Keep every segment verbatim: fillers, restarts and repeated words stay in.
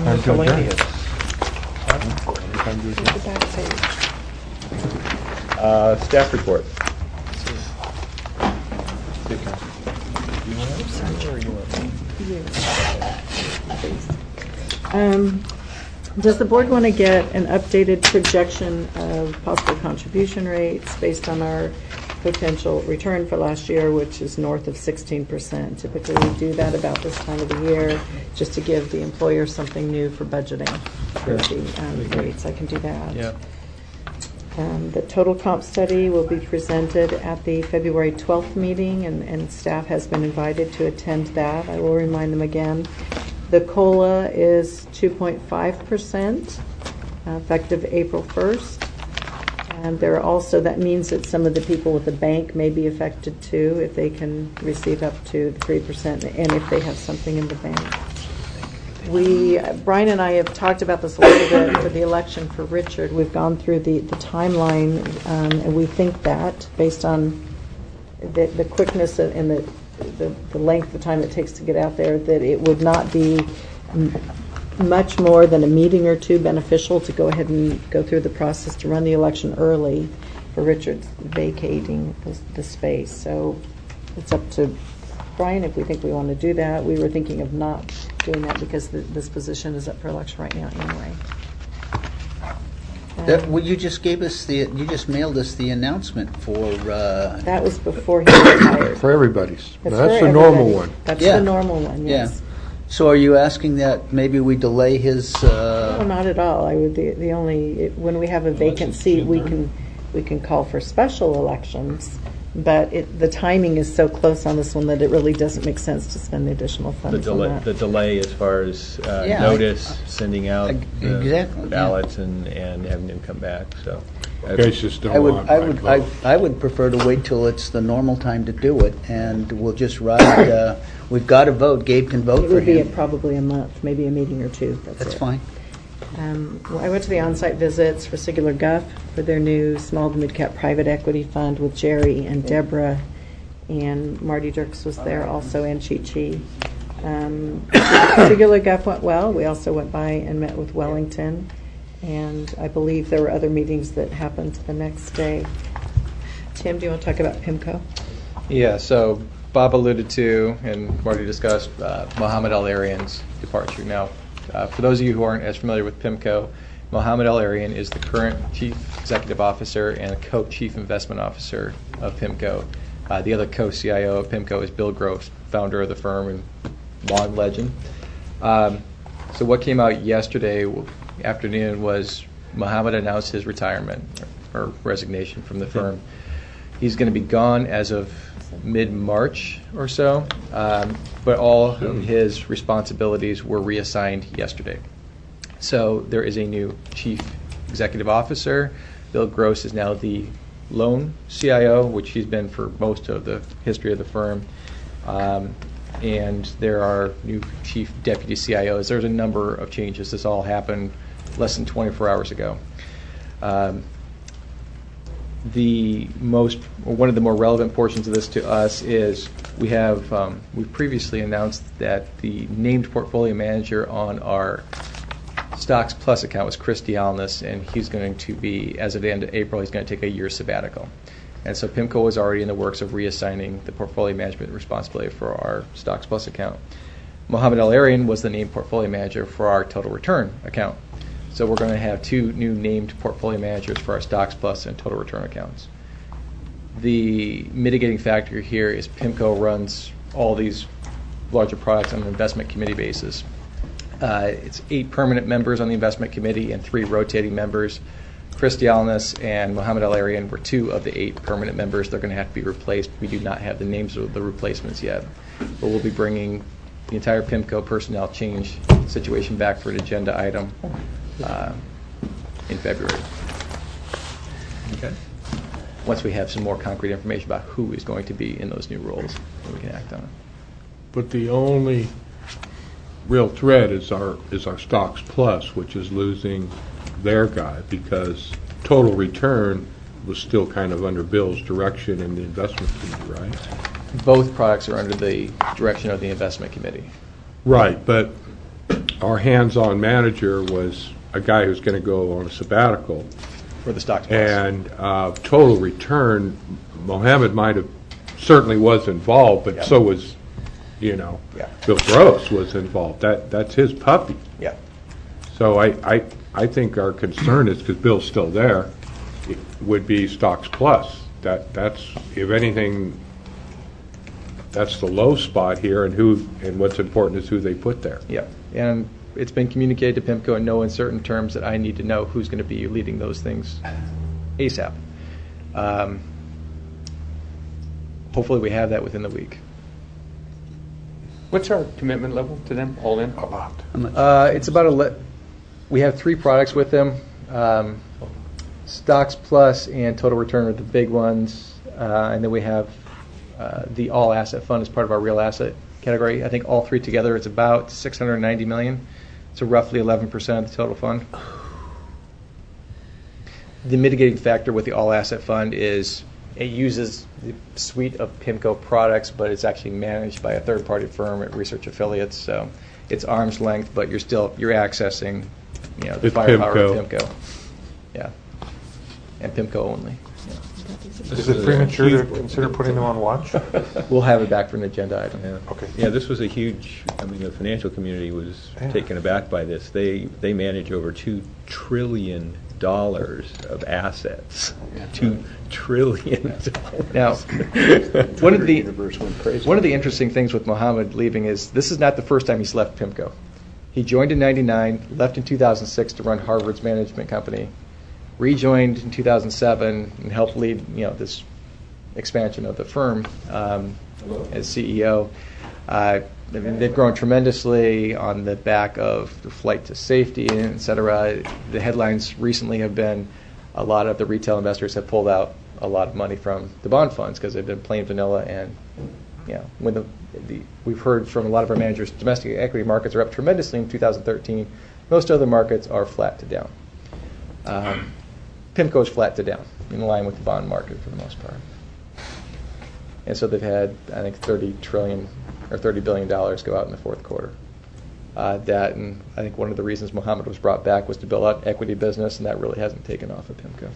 Time to adjourn. Miscellaneous. Time to adjourn. The back page. Uh, Staff report. Um, Does the board want to get an updated projection of possible contribution rates based on our potential return for last year, which is north of sixteen percent? Typically, we do that about this time of the year, just to give the employer something new for budgeting for the um, rates. I can do that. Yeah. Um, The total comp study will be presented at the February twelfth meeting, and, and staff has been invited to attend that. I will remind them again. The COLA is two point five percent, uh, effective April first. And there are also, that means that some of the people with the bank may be affected too, if they can receive up to three percent, and if they have something in the bank. We, Brian and I have talked about this a little bit for the election for Richard. We've gone through the, the timeline, um, and we think that, based on the, the quickness and the, the, the length of time it takes to get out there, that it would not be m- much more than a meeting or two beneficial to go ahead and go through the process to run the election early for Richard vacating the, the space. So it's up to Brian if we think we want to do that. We were thinking of not doing that because the, this position is up for election right now anyway. That, Um, well, you just gave us the, you just mailed us the announcement for, uh, That was before he retired. For everybody's. It's That's for the normal everybody. one. That's Yeah. the normal one, yeah. yes. So are you asking that maybe we delay his, No, uh, not at all. I would, the, the only, it- when we have a vacant seat, we can, we can call for special elections, but it, the timing is so close on this one that it really doesn't make sense to spend the additional The funds on delay, that. the delay as far as uh, Yeah, I- notice, sending out Eg- the exactly, yeah. ballots and, and having them come back, so. Guys just I don't would, want I my would, I, vote. I would prefer to wait till it's the normal time to do it, and we'll just ride, uh, we've got to vote, Gabe can vote It for would be him. a- probably a month, maybe a meeting or two, that's it. That's fine. Um, well, I went to the on-site visits for Sigler Guff for their new small to mid-cap private equity fund with Jerry and Deborah, and Marty Dirks was there also, and Chi Chi. Um, Sigler Guff went well. We also went by and met with Wellington, and I believe there were other meetings that happened the next day. Tim, do you want to talk about PIMCO? Yeah, so Bob alluded to, and Marty discussed, uh, Mohammed El-Arian's departure. Now, uh, for those of you who aren't as familiar with PIMCO, Mohammed El-Arian is the current Chief Executive Officer and Co-Chief Investment Officer of PIMCO. Uh, the other co-C I O of PIMCO is Bill Gross, founder of the firm and long legend. Um, so what came out yesterday afternoon was Mohammed announced his retirement or resignation from the firm. He's going to be gone as of mid-March or so, um, but all of his responsibilities were reassigned yesterday. So there is a new Chief Executive Officer. Bill Gross is now the lone C I O, which he's been for most of the history of the firm. Um, and there are new Chief Deputy C I Os. There's a number of changes. This all happened less than twenty-four hours ago. Um, the most, or one of the more relevant portions of this to us is we have, um, we previously announced that the named portfolio manager on our Stocks Plus account was Chris Dialnis, and he's going to be, as of the end of April, he's going to take a year sabbatical. And so PIMCO was already in the works of reassigning the portfolio management responsibility for our Stocks Plus account. Mohammed El-Arian was the named portfolio manager for our Total Return account. So we're going to have two new named portfolio managers for our Stocks Plus and Total Return accounts. The mitigating factor here is PIMCO runs all these larger products on an investment committee basis. Uh, it's eight permanent members on the investment committee and three rotating members. Chris Dialnis and Mohammed El-Arian were two of the eight permanent members. They're going to have to be replaced. We do not have the names of the replacements yet, but we'll be bringing the entire PIMCO personnel change situation back for an agenda item uh, in February. Okay. Once we have some more concrete information about who is going to be in those new roles, then we can act on it. But the only real threat is our is our Stocks Plus, which is losing their guy because Total Return was still kind of under Bill's direction in the investment committee, right? Both products are under the direction of the investment committee. Right, but our hands-on manager was a guy who's going to go on a sabbatical. For the stocks plus. And uh, total return, Mohammed might have, certainly was involved, but Yeah. so was, you know, Yeah. Bill Gross was involved. That That's his puppy. Yeah. So I, I, I think our concern is, because Bill's still there, it would be Stocks Plus. That, that's, if anything, that's the low spot here, and who, and what's important is who they put there. Yeah, and it's been communicated to PIMCO in no uncertain terms that I need to know who's going to be leading those things ASAP. Um, hopefully we have that within the week. What's our commitment level to them, all in? About. Uh, it's about a, le- we have three products with them. Um, Stocks Plus and Total Return are the big ones, uh, and then we have uh, the All Asset Fund as part of our real asset category. I think all three together, it's about six hundred ninety million dollars. So roughly eleven percent of the total fund. The mitigating factor with the All Asset Fund is it uses the suite of PIMCO products, but it's actually managed by a third-party firm at Research Affiliates. So it's arm's length, but you're still you're accessing, you know, the It's firepower PIMCO. of PIMCO. Yeah, and PIMCO only. Is it premature to consider putting them on watch? We'll have it back for an agenda item. Yeah. Okay. Yeah, this was a huge, I mean, the financial community was Yeah. taken aback by this. They, they manage over two trillion dollars of assets. Two trillion dollars. Now, one of the one of the interesting things with Mohammed leaving is this is not the first time he's left PIMCO. He joined in ninety-nine, left in two thousand six to run Harvard's management company, rejoined in two thousand seven and helped lead, you know, this expansion of the firm um, as C E O. Uh, I mean, they've grown tremendously on the back of the flight to safety, et cetera. The headlines recently have been a lot of the retail investors have pulled out a lot of money from the bond funds because they've been plain vanilla. And you know, when the, the we've heard from a lot of our managers, domestic equity markets are up tremendously in two thousand thirteen. Most other markets are flat to down. Um, PIMCO is flat to down, in line with the bond market for the most part. And so they've had, I think, thirty trillion or thirty billion dollars go out in the fourth quarter. Uh, that, and I think one of the reasons Mohammed was brought back was to build out equity business, and that really hasn't taken off at PIMCO.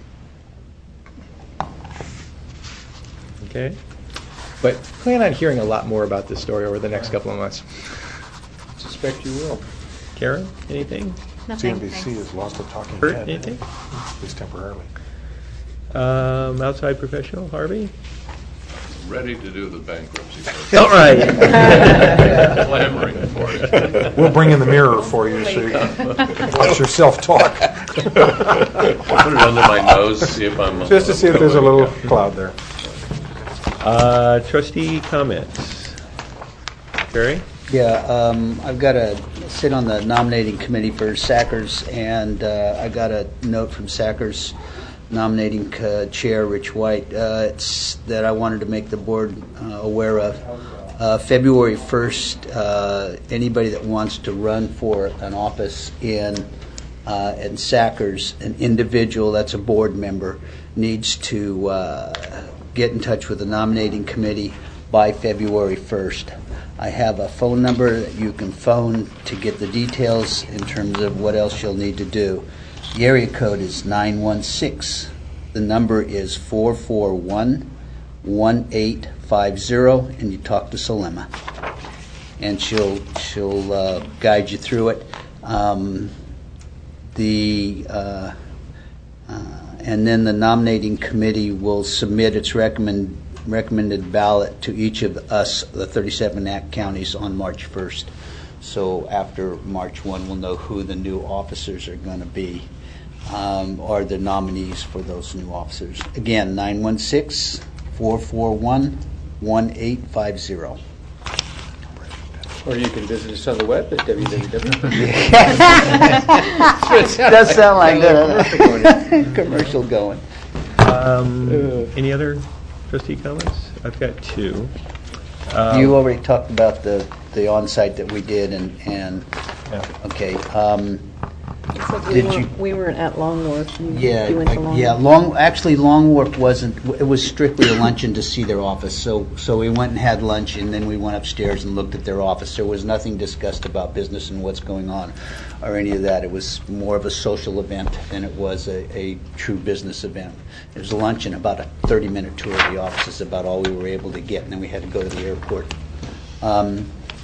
Okay. But plan on hearing a lot more about this story over the next couple of months. Suspect you will. Karen, anything? C N B C has lost a talking Bert, head. anything? At least temporarily. Um, outside professional, Harvey? Ready to do the bankruptcy. All right. Clamoring for it. We'll bring in the mirror for you so you can watch yourself talk. Put it under my nose, see if I'm. Just to see if there's a little cloud there. Uh, trustee comments. Jerry? Yeah, um, I've got to sit on the nominating committee for Sackers, and uh, I got a note from Sackers nominating uh, chair Rich White. Uh, it's that I wanted to make the board uh, aware of. Uh, February first, uh, anybody that wants to run for an office in uh, in Sackers, an individual that's a board member, needs to uh, get in touch with the nominating committee by February first. I have a phone number that you can phone to get the details in terms of what else you'll need to do. The area code is nine one six. The number is four four one, one eight five zero, and you talk to Salema. And she'll she'll uh, guide you through it. Um, the uh, uh, and then the nominating committee will submit its recommend recommended ballot to each of us, the thirty-seven Act counties, on March first. So after March first, we'll know who the new officers are going to be, um, or the nominees for those new officers. Again, nine one six, four four one, one eight five zero. Or you can visit us on the web at w w w. Does sound like that. Commercial going. Um, any other trustee comments? I've got two. Um, You already talked about the, the on-site that we did, and, and Yeah. okay. Um, Except we Did weren't, you- we weren't at Long Wharf. You, Yeah, you went to I- Long yeah. Wharf. Long actually, Long Wharf wasn't. It was strictly a luncheon to see their office. So, so we went and had lunch, and then we went upstairs and looked at their office. There was nothing discussed about business and what's going on, or any of that. It was more of a social event than it was a, a true business event. It was a luncheon, about a thirty-minute tour of the offices, about all we were able to get, and then we had to go to the airport. Um,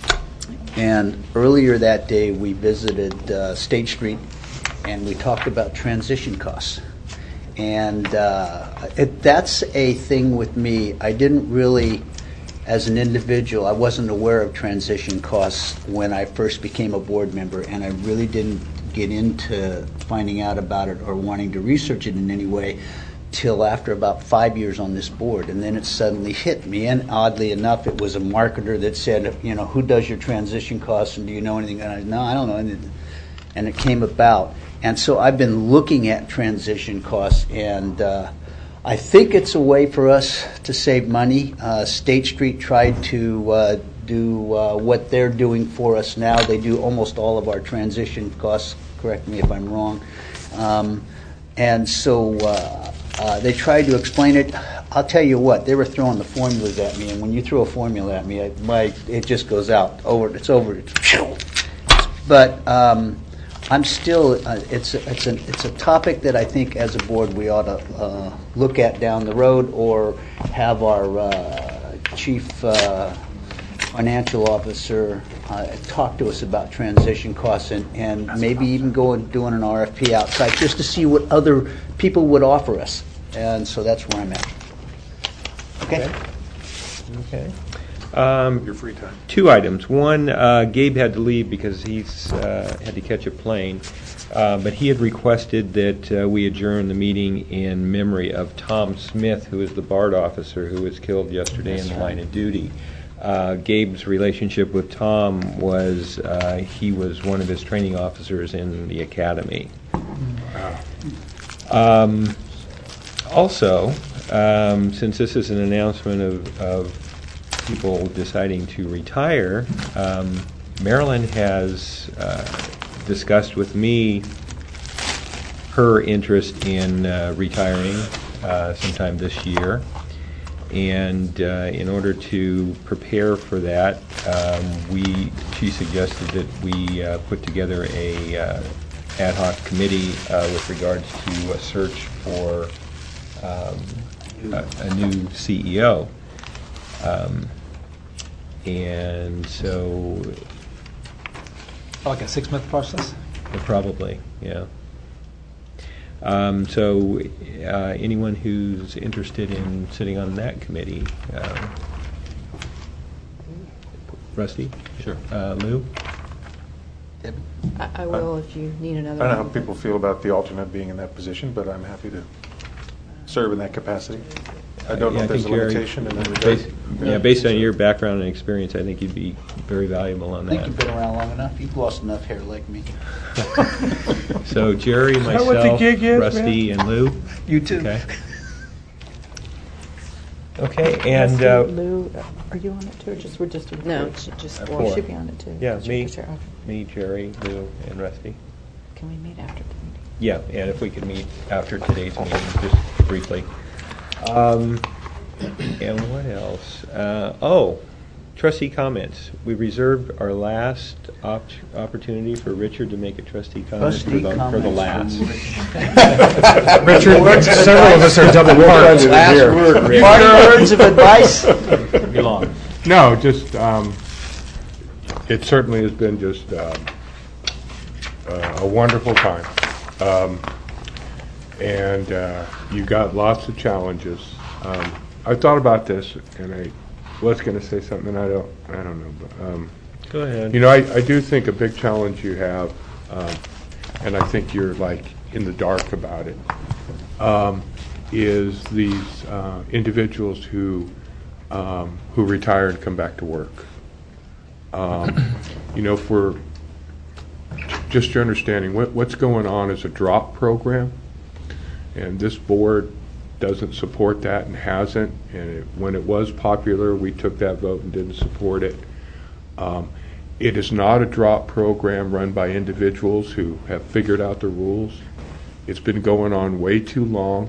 and earlier that day, we visited uh, State Street, and we talked about transition costs. And uh, it, that's a thing with me. I didn't really, as an individual, I wasn't aware of transition costs when I first became a board member, and I really didn't get into finding out about it or wanting to research it in any way till after about five years on this board. And then it suddenly hit me, and oddly enough, it was a marketer that said, you know, who does your transition costs, and do you know anything? And I no, I don't know anything. And it came about. And so I've been looking at transition costs, and uh, I think it's a way for us to save money. Uh, State Street tried to uh, do uh, what they're doing for us now. They do almost all of our transition costs, correct me if I'm wrong. Um, and so uh, uh, they tried to explain it. I'll tell you what, they were throwing the formulas at me, and when you throw a formula at me, I, my, it just goes out. Over, it's over. But um, I'm still, uh, it's, a, it's, an, it's a topic that I think as a board we ought to uh, look at down the road, or have our uh, chief uh, financial officer uh, talk to us about transition costs, and, and maybe even go and doing an R F P outside just to see what other people would offer us. And so that's where I'm at. Okay? Okay. Um, Your free time. Two items. One, uh, Gabe had to leave because he's uh, had to catch a plane, uh, but he had requested that uh, we adjourn the meeting in memory of Tom Smith, who is the BART officer who was killed yesterday in the line of duty. Uh, Gabe's relationship with Tom was uh, he was one of his training officers in the academy. Um, also, um, since this is an announcement of, of people deciding to retire, um, Marilyn has uh, discussed with me her interest in uh, retiring uh, sometime this year. And uh, in order to prepare for that, um, we she suggested that we uh, put together a uh, ad hoc committee uh, with regards to a search for um, a, a new C E O. Um, and so, Like a six-month process? probably, yeah. Um, so, uh, anyone who's interested in sitting on that committee, uh, Rusty? Sure. Uh, Lou? I, I will if you need I another. don't know how one. people feel about the alternate being in that position, but I'm happy to serve in that capacity. I don't know Yeah, if there's a think Jerry- limitation in any Based, way. yeah, based on your background and experience, I think you'd be very valuable on I think that. you've been around long enough. You've lost enough hair like me. So Jerry, that what the myself, gig is, Rusty, and Lou? You too. Okay. Okay, and, Rusty, uh, Lou, are you on it too, or just, we're just? No, she just Uh, four. You four. should be on it too. yeah, Just me, because you're off. me, Jerry, Lou, and Rusty. Can we meet after the meeting? Yeah, and if we could meet after today's meeting, just briefly. Um, and what else? Uh, oh, trustee comments. We reserved our last op- opportunity for Richard to make a trustee comment for Trustee the, for comments the from last. Richard, several of us are double parked. Last word, parting words of advice? Belong. No, just, um, it certainly has been just um, uh, a wonderful time. Um, and uh, you got lots of challenges. Um, I thought about this, and I was going to say something, I don't, I don't know. But, um, Go ahead. you know, I, I do think a big challenge you have, um, and I think you're like in the dark about it, um, is these uh, individuals who um, who retire and come back to work. Um, you know, for just your understanding, what, what's going on is a drop program, and this board doesn't support that and hasn't. And it, when it was popular, we took that vote and didn't support it. Um, It is not a drop program run by individuals who have figured out the rules. It's been going on way too long.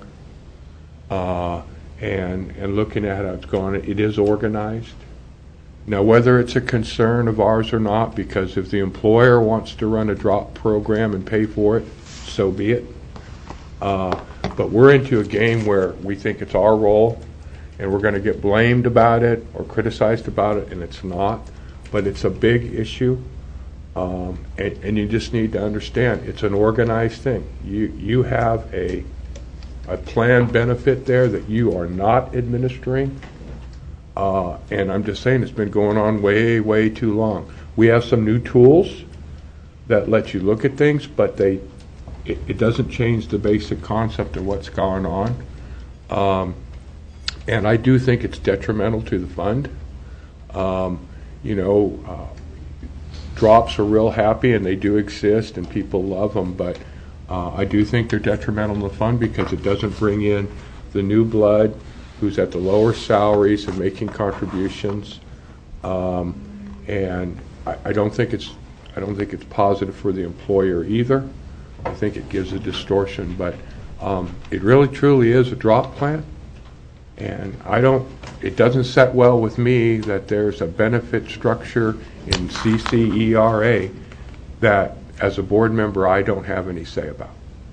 Uh, and, and looking at how it's going, it is organized. Now, whether it's a concern of ours or not, because if the employer wants to run a drop program and pay for it, so be it. Uh, but we're into a game where we think it's our role, and we're going to get blamed about it or criticized about it, and it's not. But it's a big issue, um, and, and you just need to understand it's an organized thing. You you have a a planned benefit there that you are not administering. Uh, and I'm just saying it's been going on way, way too long. We have some new tools that let you look at things, but they it, it doesn't change the basic concept of what's going on. Um, and I do think it's detrimental to the fund. Um, you know, uh, drops are real happy, and they do exist, and people love them, but uh, I do think they're detrimental to the fund because it doesn't bring in the new blood who's at the lower salaries and making contributions, um, and I, I don't think it's I don't think it's positive for the employer either. I think it gives a distortion, but um, it really truly is a drop plan, and I don't. It doesn't set well with me that there's a benefit structure in C C E R A that, as a board member, I don't have any say about.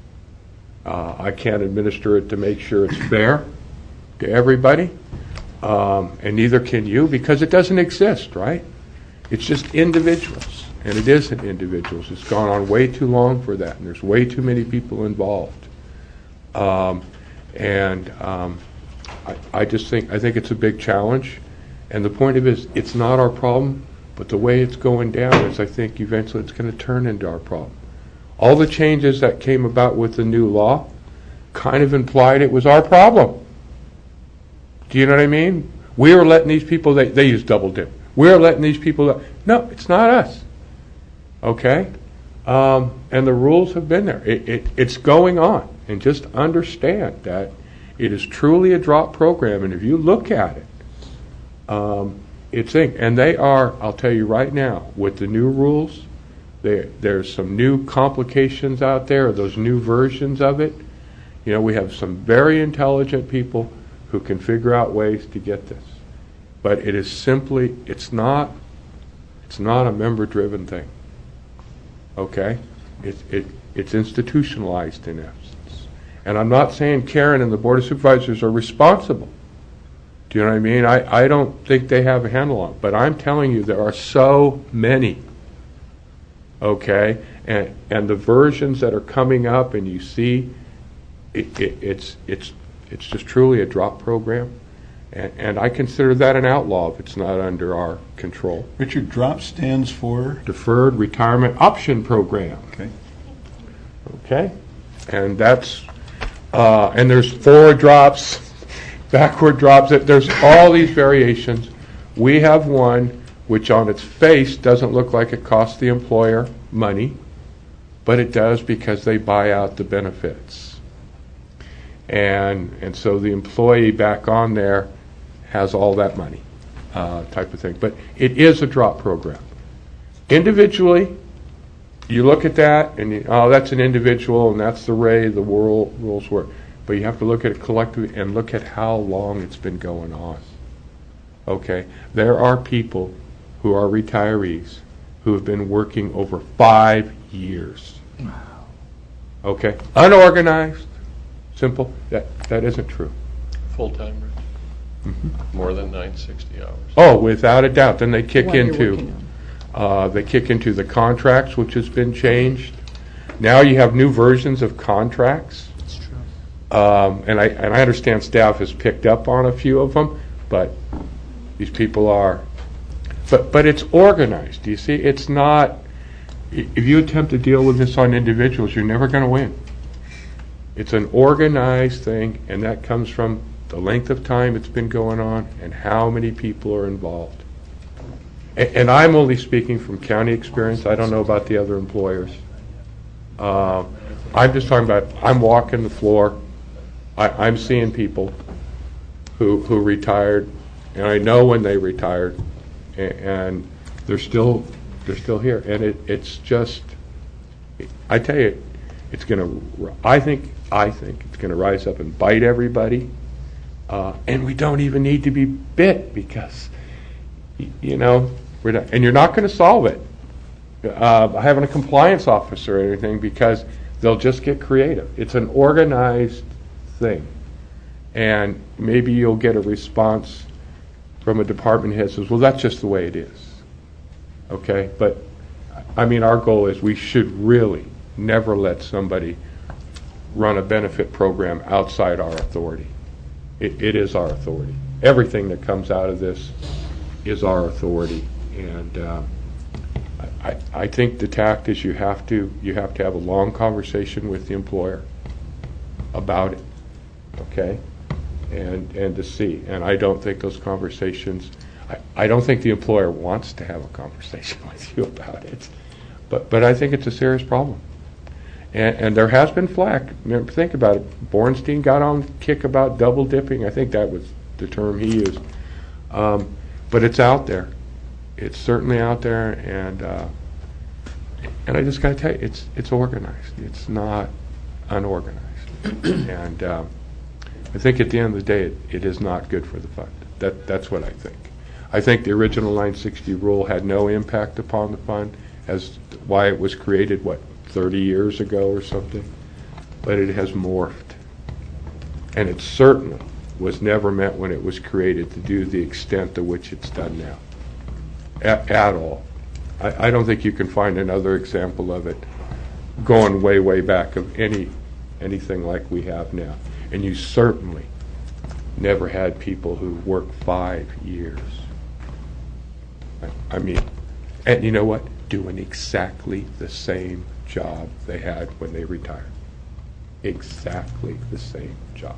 Uh, I can't administer it to make sure it's fair to everybody, um, and neither can you, because it doesn't exist, right? It's just individuals, and it isn't individuals. It's gone on way too long for that, and there's way too many people involved. Um, and um, I, I just think I think it's a big challenge, and the point of it is it's not our problem, but the way it's going down is I think eventually it's going to turn into our problem. All the changes that came about with the new law kind of implied it was our problem. Do you know what I mean? We are letting these people, they, they use double dip. We're letting these people, no, it's not us. Okay? Um, and the rules have been there. It, it, it's going on. And just understand that it is truly a drop program. And if you look at it, um, it's in, and they are, I'll tell you right now, with the new rules, there, there's some new complications out there, those new versions of it. You know, we have some very intelligent people who can figure out ways to get this. But it is simply, it's not, it's not a member-driven thing. Okay? It, it, it's institutionalized in essence. And I'm not saying Karen and the Board of Supervisors are responsible. Do you know what I mean? I, I don't think they have a handle on it. But I'm telling you, there are so many. Okay? And, and the versions that are coming up, and you see, it, it, it's, it's, It's just truly a drop program, and, and I consider that an outlaw if it's not under our control. Richard, DROP stands for? Deferred Retirement Option Program. Okay. Okay? And that's, uh, and there's forward drops, backward drops, there's all these variations. We have one which on its face doesn't look like it costs the employer money, but it does because they buy out the benefits. And and so the employee back on there has all that money, uh, type of thing. But it is a drop program. Individually, you look at that and you, oh, that's an individual, and that's the way the world rules work. But you have to look at it collectively and look at how long it's been going on. Okay, there are people who are retirees who have been working over five years. Wow. Okay, unorganized. Simple. That that isn't true. Full-time, Rich? Mm-hmm. More than nine hundred sixty hours? Oh, without a doubt. Then they kick What you're into working uh, they kick into the contracts, which has been changed. Now you have new versions of contracts. That's true. Um, and I and I understand staff has picked up on a few of them, but these people are. But but it's organized. Do you see? It's not. If you attempt to deal with this on individuals, you're never going to win. It's an organized thing, and that comes from the length of time it's been going on and how many people are involved. And, and I'm only speaking from county experience. I don't know about the other employers. Uh, I'm just talking about, I'm walking the floor. I, I'm seeing people who who retired, and I know when they retired, and, and they're still They're still here, and it, it's just, I tell you, it's going to, I think, I think it's going to rise up and bite everybody, uh, and we don't even need to be bit because, y- you know, we're not, and you're not going to solve it uh, by having a compliance officer or anything because they'll just get creative. It's an organized thing, and maybe you'll get a response from a department head that says, well, that's just the way it is. Okay, but I mean, our goal is we should really never let somebody run a benefit program outside our authority. It, it is our authority. Everything that comes out of this is our authority, and uh, I, I think the tact is you have to you have to have a long conversation with the employer about it. Okay, and and to see. And I don't think those conversations. I, I don't think the employer wants to have a conversation with you about it, but but I think it's a serious problem. And, and there has been flack. Remember, think about it. Bornstein got on kick about double dipping. I think that was the term he used. Um, but it's out there. It's certainly out there, and uh, and I just got to tell you, it's it's organized. It's not unorganized. and uh, I think at the end of the day, it, it is not good for the fund. That that's what I think. I think the original nine sixty rule had no impact upon the fund, as why it was created, what, thirty years ago or something, but it has morphed. And it certainly was never meant when it was created to do the extent to which it's done now, at, at all. I, I don't think you can find another example of it going way, way back of any anything like we have now. And you certainly never had people who worked five years. I, I mean, and you know what? Doing exactly the same job they had when they retired. Exactly the same job.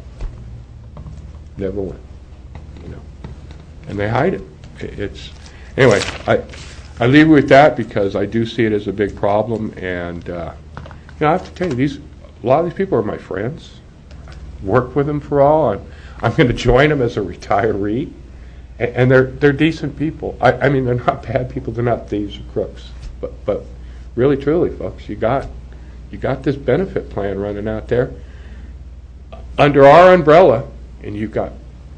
Never went, you know. And they hide it. It- It's anyway. I I leave it with that because I do see it as a big problem, and uh, you know, I have to tell you, these a lot of these people are my friends. Work with them for all. I'm I'm going to join them as a retiree, and, and they're they're decent people. I, I mean, they're not bad people. They're not thieves or crooks. But but really, truly, folks, you got you got this benefit plan running out there under our umbrella, and you've got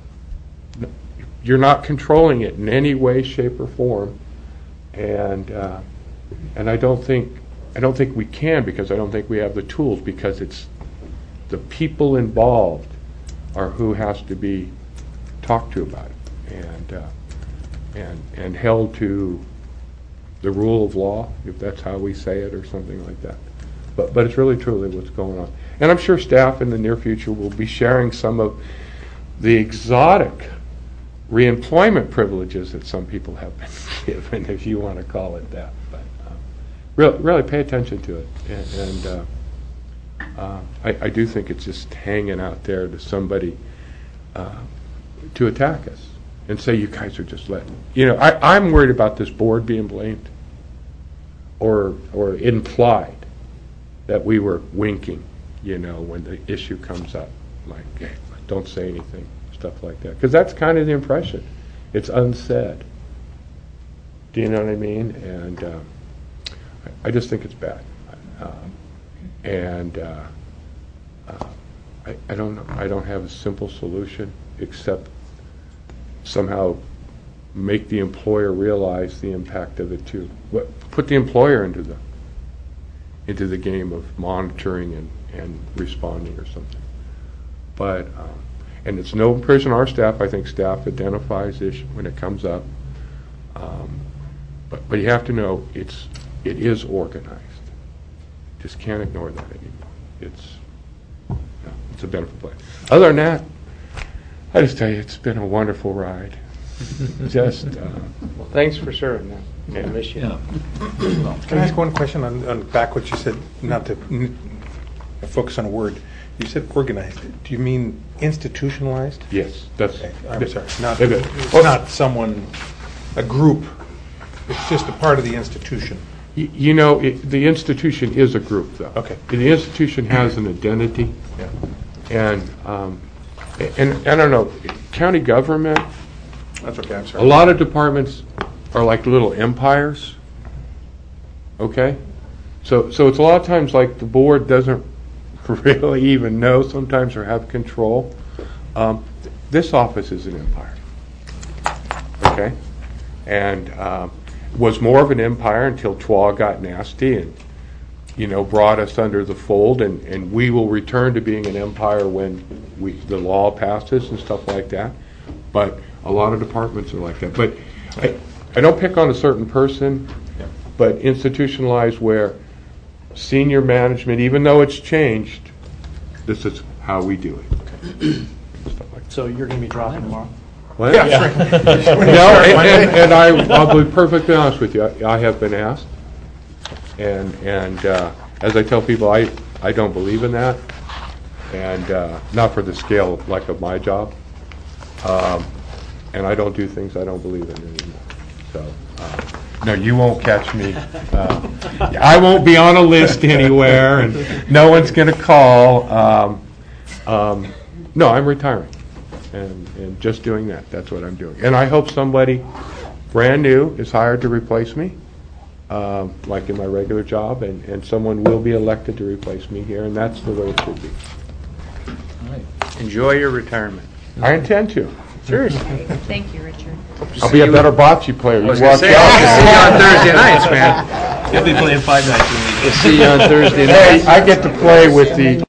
you're not controlling it in any way, shape, or form, and uh, and I don't think I don't think we can because I don't think we have the tools because it's the people involved are who has to be talked to about it and uh, and and held to the rule of law, if that's how we say it, or something like that. But but it's really truly what's going on. And I'm sure staff in the near future will be sharing some of the exotic reemployment privileges that some people have been given, if you want to call it that. But um, really, really pay attention to it. And, and uh, uh, I, I do think it's just hanging out there to somebody uh, to attack us and say, you guys are just letting, you know, I, I'm worried about this board being blamed or or implied that we were winking, you know, when the issue comes up, like, hey, don't say anything, stuff like that. Because that's kind of the impression. It's unsaid. Do you know what I mean? And um, I, I just think it's bad. Um, and uh, uh, I, I don't know. I don't have a simple solution except somehow make the employer realize the impact of it too. What, put the employer into the into the game of monitoring and, and responding or something. But um, and it's no impression on our staff. I think staff identifies this when it comes up. Um, but but you have to know it's it is organized. Just can't ignore that anymore. It's yeah, it's a benefit plan. Other than that, I just tell you, it's been a wonderful ride. Just uh, Well, thanks for serving that. Yeah. I miss you. Can I ask one question on, on back what you said, not to n- focus on a word? You said organized. Do you mean institutionalized? yes, that's. Okay, I'm sorry. Not, Okay. it's not someone, a group. It's just a part of the institution. Y- You know, it, the institution is a group, though. Okay. The institution has an identity, Yeah. and um, and I don't know, county government. That's okay. I'm A sorry. lot of departments are like little empires, okay? So, so it's a lot of times like the board doesn't really even know sometimes or have control. Um, this office is an empire, okay? And um, was more of an empire until T W A got nasty and, you know, brought us under the fold, and, and we will return to being an empire when we, the law passes and stuff like that. But a lot of departments are like that. But I, I don't pick on a certain person, but institutionalized where senior management, even though it's changed, this is how we do it. Stuff like that. So you're going to be dropping tomorrow? What? Yeah. No, and, and, and I, I'll be perfectly honest with you. I, I have been asked, and and uh, as I tell people, I, I don't believe in that, and uh, not for the scale like of my job, um, and I don't do things I don't believe in anymore. So. Uh, No, you won't catch me. Uh, I won't be on a list anywhere, and no one's going to call. Um, um, no, I'm retiring, and, and just doing that. That's what I'm doing. And I hope somebody brand new is hired to replace me, um, like in my regular job, and, and someone will be elected to replace me here, and that's the way it should be. All right. Enjoy your retirement. I intend to. Seriously. Thank you, Richard. I'll be a better bocce player. You I was watch going to say, out. I'll see you on Thursday nights, man. He'll be playing five nights a week. We'll see you on Thursday Hey, nights. I get to play with the